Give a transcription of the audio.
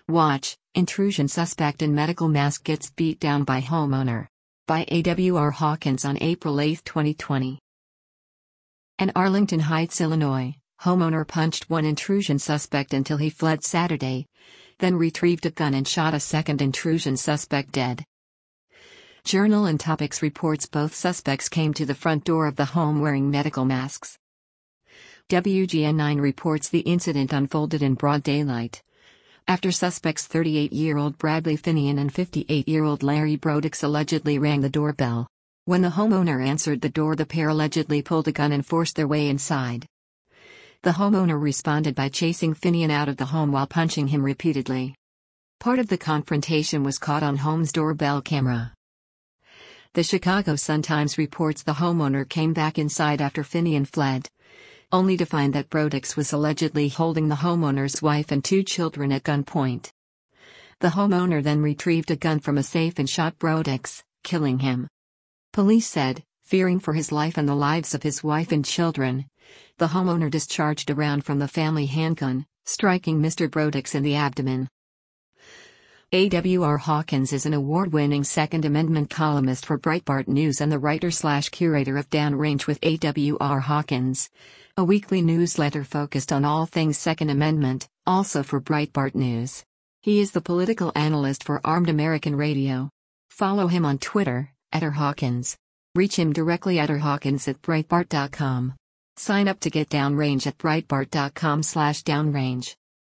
Watch, intrusion suspect in medical mask gets beat down by homeowner. By A.W.R. Hawkins on April 8, 2020. An Arlington Heights, Illinois, homeowner punched one intrusion suspect until he fled Saturday, then retrieved a gun and shot a second intrusion suspect dead. Journal and Topics reports both suspects came to the front door of the home wearing medical masks. WGN9 reports the incident unfolded in broad daylight, after suspects 38-year-old Bradley Finian and 58-year-old Larry Brodix allegedly rang the doorbell. When the homeowner answered the door, the pair allegedly pulled a gun and forced their way inside. The homeowner responded by chasing Finian out of the home while punching him repeatedly. Part of the confrontation was caught on home's doorbell camera. The Chicago Sun-Times reports the homeowner came back inside after Finian fled, only to find that Brodix was allegedly holding the homeowner's wife and 2 children at gunpoint. The homeowner then retrieved a gun from a safe and shot Brodix, killing him. Police said, fearing for his life and the lives of his wife and children, the homeowner discharged a round from the family handgun, striking Mr. Brodix in the abdomen. A.W.R. Hawkins is an award-winning Second Amendment columnist for Breitbart News and the writer/curator of Downrange with A.W.R. Hawkins, a weekly newsletter focused on all things Second Amendment, also for Breitbart News. He is the political analyst for Armed American Radio. Follow him on Twitter, @rhawkins. Reach him directly at rhawkins@breitbart.com. Sign up to get Downrange at breitbart.com/downrange.